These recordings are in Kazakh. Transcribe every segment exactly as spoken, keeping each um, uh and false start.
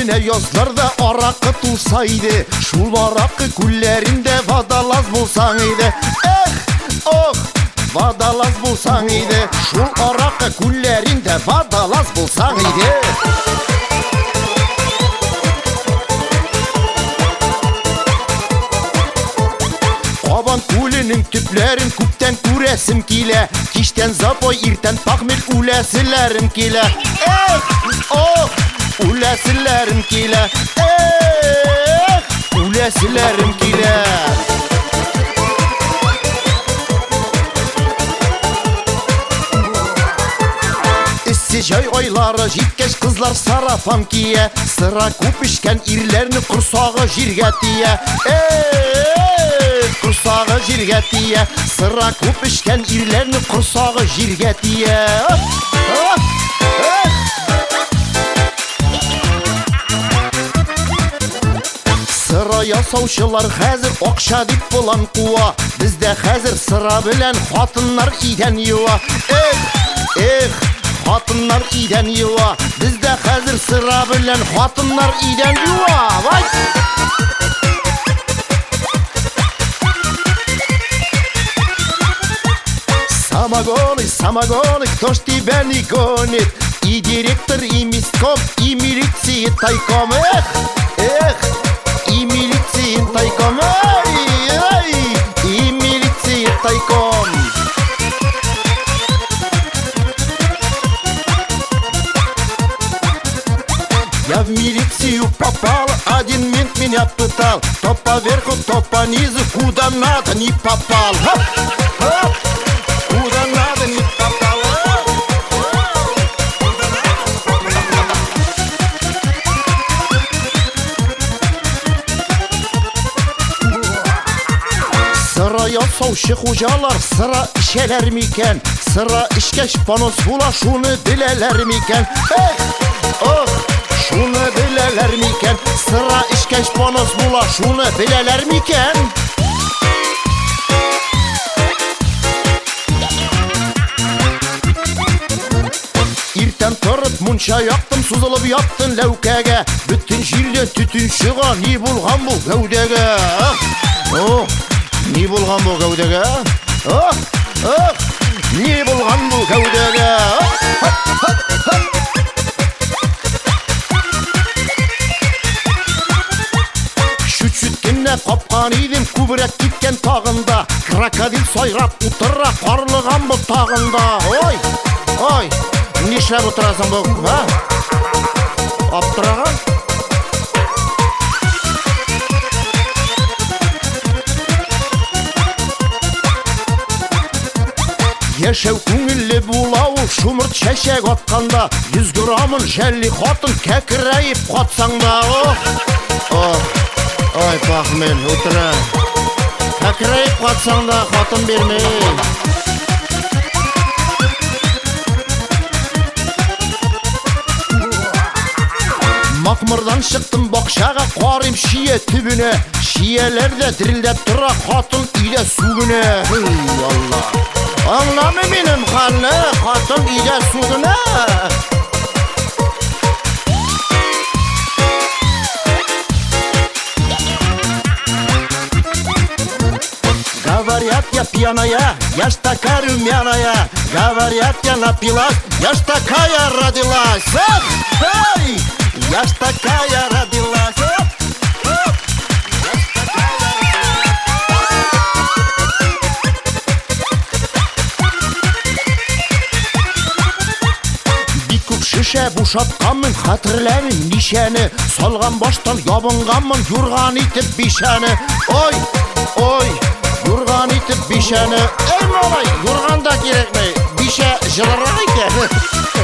күніне язларда арақы тулсайды, шул арақы күллерінде вадалаз болсаң еді. Эх, ох, вадалаз болсаң еді, шул арақы күллерінде вадалаз болсаң еді. Қабан көлінің түплерін көптен көресім келе, кештен запой, ертен пақмел үләсілерім келе. Эх, ох, үләсілерім келе. Эх, үләсілерім келе. Ісі жай ойлары жеткеш қызлар сарафан кие, сыра көп ішкен ирлеріні құрсағы жерге тие. Эх, құрсағы жерге тие, сыра көп ішкен ирлеріні құрсағы жерге тие. Сыра ясаушылар хәзір ақша деп болан қуа, бізде хәзір сыра білән қатынлар иден юа. Эх, эх, қатынлар иден юа, бізде хәзір сыра білән қатынлар иден юа. Вай! Самогоны, самогоны, кто ж тебя не гонит? И директор, и миском, и милиции тайком. Эх, эх, и милиции тайком. Эй, эй, и милиции тайком. Я в милицию попал, один мент меня пытал. То поверху, то по низу, куда надо не попал. Хоп, хоп. Куда надо не попало. Sıra yasauшы қожалар sıra ішелер мекен, sıra ішкеш понос була, шуны білелер мекен. Эх, ох, шуны білелер мекен, sıra ішкеш понос була, шуны білелер мекен. Иртен тұрып мұнша яқтым, сузылып яттын ләукәге. Бүттін жерлен түтін шыға, не болған бұл гәудеге? Ох, не болған бұл гәудеге? Ох, ох, не болған бұл гәудеге? Шүт-шүткенне қапқан едім, көбірек кеткен тағында. Крокодил сайрап ұтыра, қарлыған бұл тағында. Ой, ой, не шап отырасың бұл, а? Аптыраған? Ешеу көңілі болау, шумырт шәшек атқанда, жүз грамын жәлі қатын кәкірайып қатсаңда. Ох, ох, ой, пақмел, отыра. Кәкірайып қатсаңда қатын бермей. Мақмырдан шықтым бақшаға, қарым шие түбіне. Шиелерде дірілдеп тұра, қатын үйде сугіне. Алла, аңламе менің қаны, қатын үйде сугіне. Говорят, я пьяная, я ж такая румяная. Говорят, я напилась, я ж такая родилась. Эх, эй! Я ж такая родилась. Оп, оп. Я ж такая родилась. Бик күп шеше бушатқанмын, хатырләмін нишәне. Салған баштан ябынғанмын, юрған итіп бишәне. Ой, ой, юрған итіп бишәне. Эй, малай, юрғанда керекмей, бише жылырақ екен.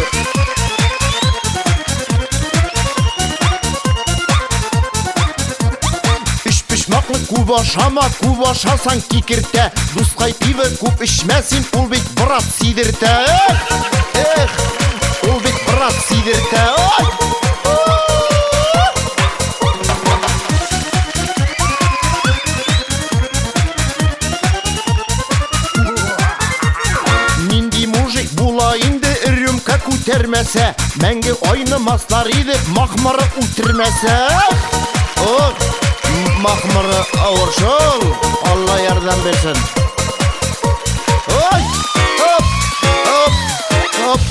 Күп ашама, күп ашасаң кекірте. Дұсқай пиві күп ішмәсін, ол бет брат сидірте. Эх, ол бет брат сидірте. Нинди мужик була инде, рюмка көтермесе, мәңгі ойнамаслар еді, мақмыры өлтірмесе. О, мақмыры ауыр жол, Алла ярдәм берсін. Ой, хоп, хоп, хоп.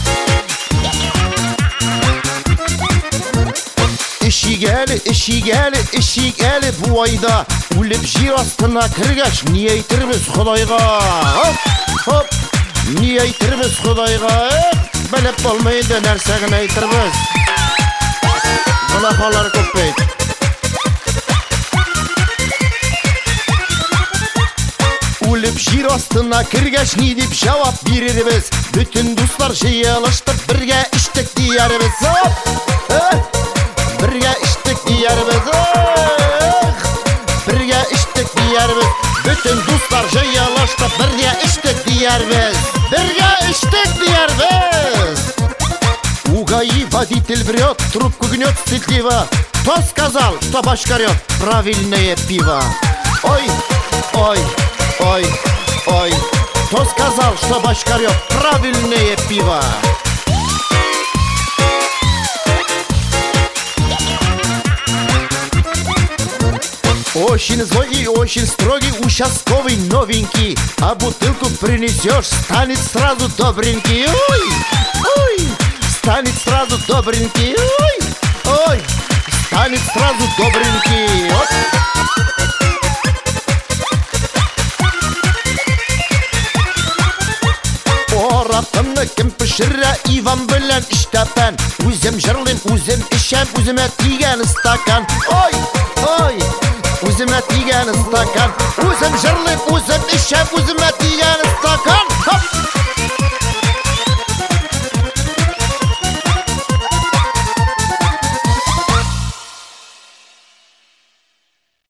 Ишигәлі, ишигәлі, ишигәлі бу айда үліп жер астына кіргәш, не әйтірміз Құдайға? Хоп, хоп, не әйтірміз Құдайға? Біліп болмайды нәрсәгін әйтірміз. Ғылақалар көппейді. Үліп жер астына кіргәш, не деп жауап берербіз? Бүтін достар жиылышты, бірге іштік дейербіз. Хоп, бірге іштік дейербіз. Бірге іштік дейербіз. Бүтін достар жиылышты, бірге іштік дейербіз. Бірге іштік дейербіз. У ГАИ водитель врет, трубку гнет стыдливо. Кто сказал, что башка рет? Правильное пиво. Ой, ой, ой, ой. Кто сказал, что башка рет? Правильное пиво. Очень злой и очень строгий участковый новенький, а бутылку принесешь, станет сразу добренький. Ой, ой, станет сразу добренький. Ой, ой, станет сразу добренький. Оп. Оратымны кім пішірі, Иван білен іштапан. Өзім жырлым, өзім ішем, өзіме тиген стакан. Ой, ой, өзіме тиген стакан. Өзім жырлым, өзім ішем, өзіме тиген